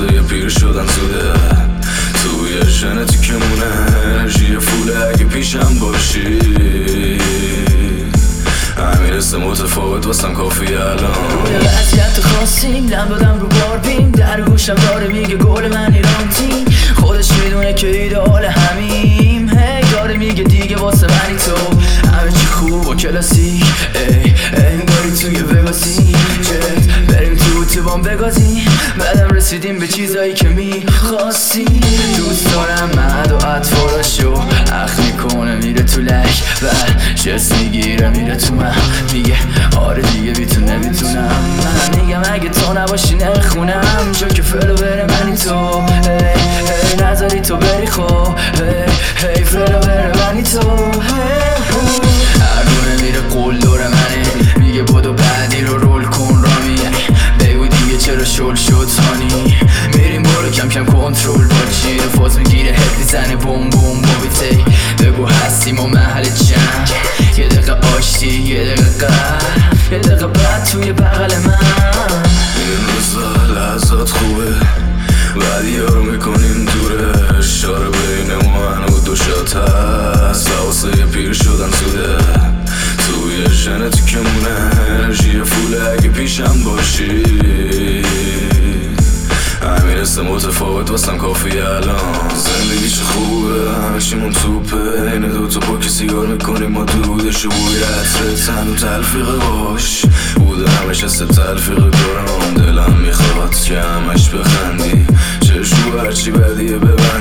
واسه پیر شدن زوده توی ژنتیکمونه انرژی فوله اگه پیشم باشی امیرسه متفاوت واسم کافی الان یه وضعیت خاصیم دم دادم رو باربیم در گوشم داره میگه گل من ایران تیم خودش میدونه که ایدئال همیم هی داره میگه دیگه واسه منی تو همه چی خوب و کلاسیک ای داری توی وگاسی چت بریم تو اتوبان بگازیم بعدم رسیدیم به چیزایی که میخواستی دوست دارم مد و اطفالاشو اخ میکنه میره تو لک و جس میگیره میره تو من میگه آره دیگه بی تو نمیتونم من میگم اگه تو نباشی نمیخونم چون که فلو بره منی تو هی نذاری تو بری خب هی فلو بره منی تو هر دونه میره قول دور منه میگه بدو بعدی رو رول کن رامیه بگو دیگه چرا شل شد ثانی میریم برو کم کم کنترل با چی رو فاز میگیره هد میزنه بوم بوم بابیتی بگو هستیم و محل جمع یه دقیقه آشتی یه دقیقه قهر یه دقیقه بعد توی بغل من این روزا لحظات خوبه بعد یارو میکنیم دوره اشاره بین من و دو شات هست واسه پیر شدن زوده توی ژنتیکمونه انرژی فوله اگه پیشم باشی امیرسه متفاوت واسم کافی الان زندگی چه خوبه همه چیمون توپه این دوتا پاک سیگار میکنیم ما دودش بوی عطر تن و تلفیق باش بوده همش است تلفیق کارم دلم میخواد که همش بخندی چشم هرچی بدیه ببر